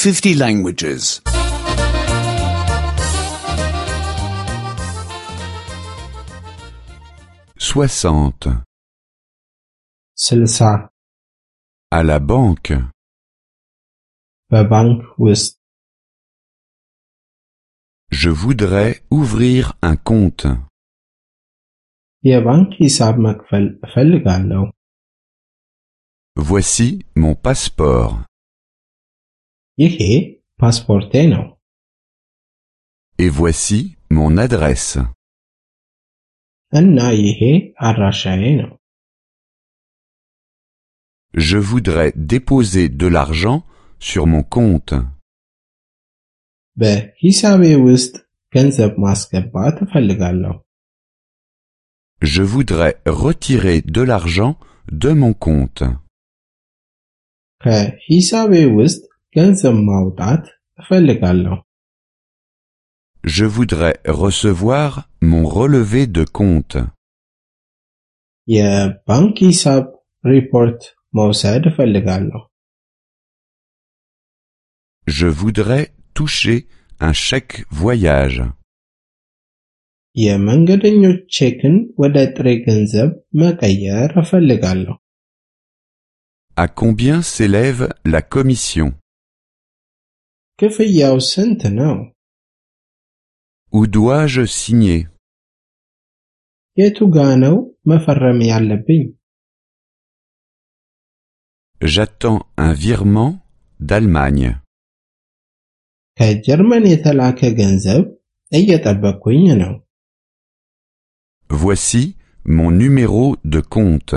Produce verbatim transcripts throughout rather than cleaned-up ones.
fifty languages. soixante. ስልሳ À la banque. በባንክ ውስጥ Je voudrais ouvrir un compte. የባንክ ሂሳብ መክፈል እፈልጋለሁ። Voici mon passeport. ይሄ ፓስፖርቴ ነው። Et voici mon adresse. እና ይሄ አድራሻዬ ነው። Je voudrais déposer de l'argent sur mon compte. በሂሳቤ ውስጥ ገንዘብ ማስገባት እፈልጋለሁ። Je voudrais retirer de l'argent de mon compte. ከሂሳቤ ውስጥ ገንዘብ ማውጣት እፈልጋለሁ። Je voudrais recevoir mon relevé de compte. የባንክ ሂሳብ ሪፖርት መውሰድ እፈልጋለሁ። Je voudrais toucher un chèque voyage. የመንገደኞች ቼክን ወደ ጥሬ ገንዘብ መቀየር እፈልጋለሁ። À combien s'élève la commission? ክፍያው ስንት ነው? Où dois-je signer? የቱ ጋ ነው መፈረም ያለብኝ? J'attends un virement d'Allemagne. ከጀርመን የተላከ ገንዘብ እየጠበቅኩኝ ነው። Voici mon numéro de compte.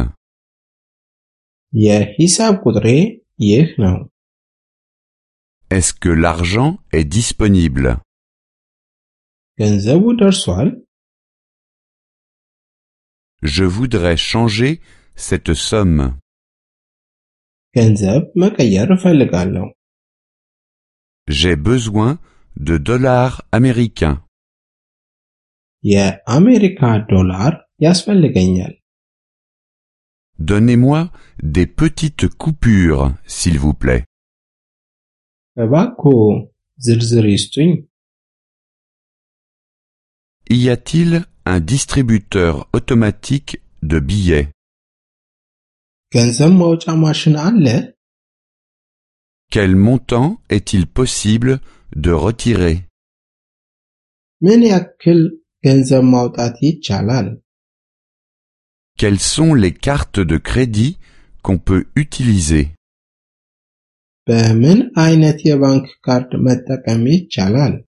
የሂሳብ ቁጥሬ ይህ ነው። Est-ce que l'argent est disponible? ገንዘቡ ደርሷል? Je voudrais changer cette somme. ገንዘብ መቀየር እፈልጋለሁ። J'ai besoin de dollars américains. የአሜሪካ ዶላር ያስፈልገኛል። Donnez-moi des petites coupures, s'il vous plaît. እባክዎ ዝርዝር ይስጡኝ። Y a-t-il un distributeur automatique de billets? ገንዘብ ማውጫ ማሽን አለ? Quel montant est-il possible de retirer? ምን ያክል ገንዘብ ማውጣት ይቻላል? Quelles sont les cartes de crédit qu'on peut utiliser? በምን አይነት የባንክ ካርድ መጠቀም ይቻላል?